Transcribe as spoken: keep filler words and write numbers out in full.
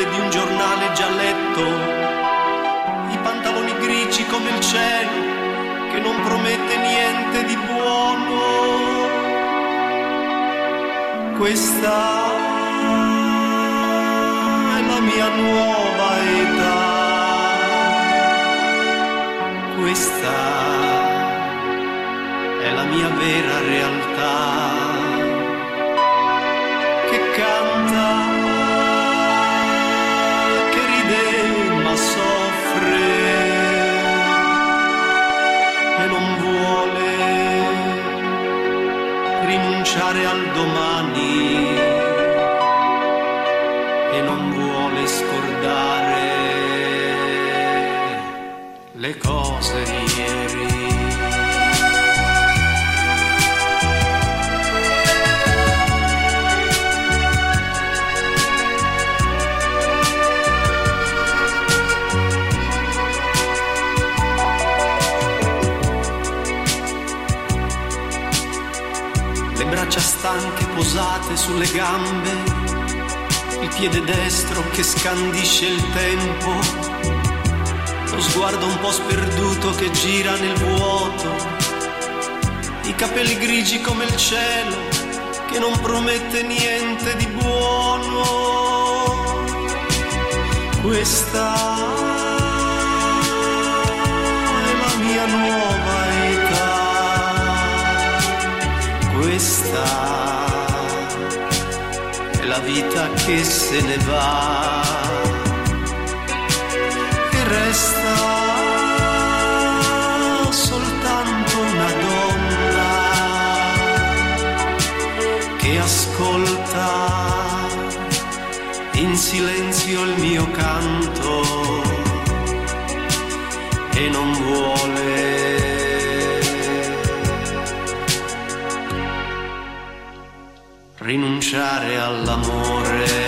pagine di un giornale già letto, i pantaloni grigi come il cielo che non promette niente di buono. Questa è la mia nuova età, questa è la mia vera realtà, che canta, che ride ma soffre e non vuole rinunciare al domani e non vuole scordare le cose di ieri. Le braccia stanche posate sulle gambe, il piede destro che scandisce il tempo, lo sguardo un po' sperduto che gira nel vuoto, i capelli grigi come il cielo che non promette niente di buono. Questa è la mia nuova età, questa è la vita che se ne va e resta soltanto una donna che ascolta in silenzio il mio canto e non vuole rinunciare all'amore.